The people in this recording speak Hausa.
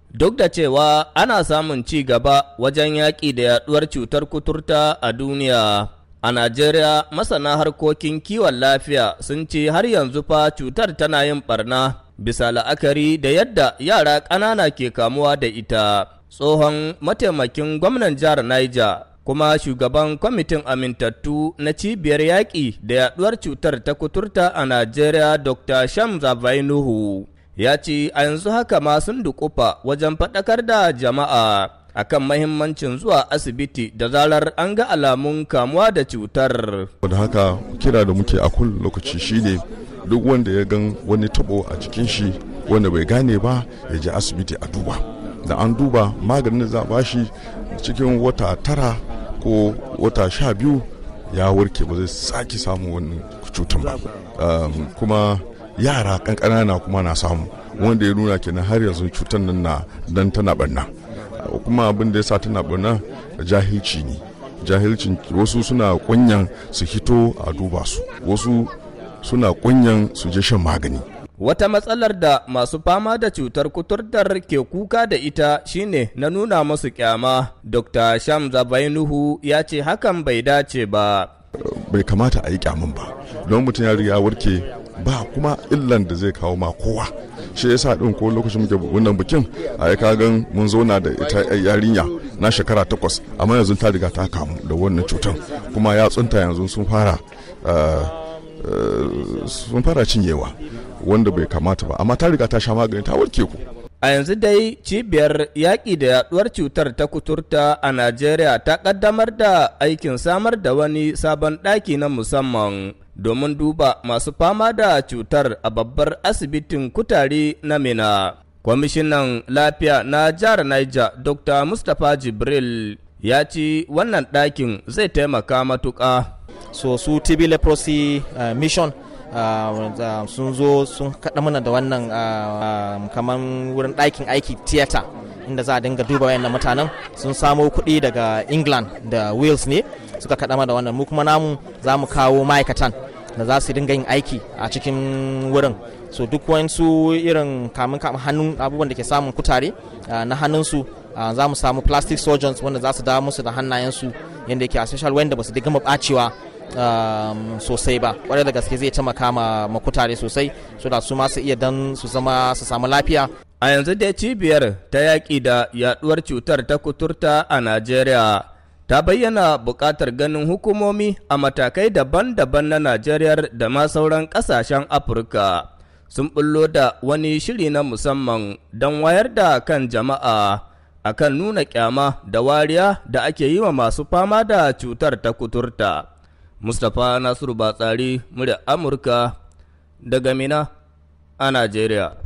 Duk da cewa ana samun ci gaba wajen yaƙi da yaɗuwar cutar kuturta a duniya, a Najeriya masana harkokin kiwon lafiya sun ce har yanzu fa cutar tana yin ɓarna bisa la'akari da yadda yara ƙanana ke kamuwa da ita. Tsohon mataimakin gwamnan jihar Niger kuma shugaban kwamitin amintattu na cibiyar yaƙi da yaɗuwar cutar ta kuturta a Najeriya Dr. Shamza Vainuhu ya ce a yanzu haka ma sun dukufa wajen faɗakar da jama'a akan mahimmancin zuwa asibiti da zarar an ga alamun kamuwa da cutar. Da haka kira da muke a kullum lokaci shine duk wanda ya gan wani tabo a cikin shi wanda bai gane ba ya je asibiti a duba. Da an duba maganin da za a bashi cikin wata 9 ko wata 12 ya warke ba zai sake samu wani cutar ba. Kuma yara kankana kuma na samu wanda ya nuna kenan har yanzu cutar nan na dan tana barna. Kuma abin da ya sa tana barna jahilci ne. Jahilcin wasu suna kunyan su hito a duba su, wasu suna kunyan su je shan magani. Wata matsalar da masu fama da cutar kuturtar ke kuka da ita shine na nuna musu kyama. Dr. Shamza Vainuhu ya ce hakan bai dace ba. Bai kamata a yi kyaman ba, don mutum ya riga warke ba kuma illan da zai kawo ma kowa. Shi yasa din ko lokacin muke wannan bikin a kagan mun zauna da ita yarinya na shekara 8 amma yanzu ta riga ta kamu da wannan cutar kuma yatsunta yanzu sun fara cinyewa wanda bai kamata ba, amma ta riga ta sha magani ta warke ku. A yanzu dai cibiyar yaƙi da yaɗuwar cutar ta kuturta a Najeriya ta ƙaddamar da aikin samar da wani sabon ɗaki na musamman domin duba masu fama da cutar a babbar asibitin kutare na Mina. Kwamishinan lafiya na jihar Niger Dr. Mustapha Jibril ya ce wannan ɗakin zai taimaka matuƙa. So su TB Leprosy Mission sun zo sun kaɗa mana da wannan kamar wurin ɗakin aiki theater inda za a dinga duba wayannan mutanen. Sun samo kuɗi daga England da Wales ne suka kaɗa mana da wannan, mu kuma namu za mu kawo ma'aikatan da za su dinga yin aiki a cikin wurin. So duk wayansu irin kamun hannun abubuwan da ke samun kutare na hannunsu za mu samu plastic surgeons wanda za su dawo musu da hannayensu yadda yake a special wanda ba su gama ɓacewa sosai ba. Kwarai da gaske zai taimaka ma kutare sosai so da su ma su iya dan su samu lafiya. A yanzu dai cibiyar ta yaƙi da yaɗuwar cutar ta kuturta a Najeriya ta bayyana buƙatar ganin hukumomi a matakai daban-daban na Najeriya da ma sauran ƙasashen Afirka sun bullo da wani shiri na musamman don wayar da kan jama'a akan nuna kyama da wariya da ake yi wa masu fama da cutar ta kuturta. Mustapha Nasiru Batsari, murya Amurka daga Mina a Najeriya.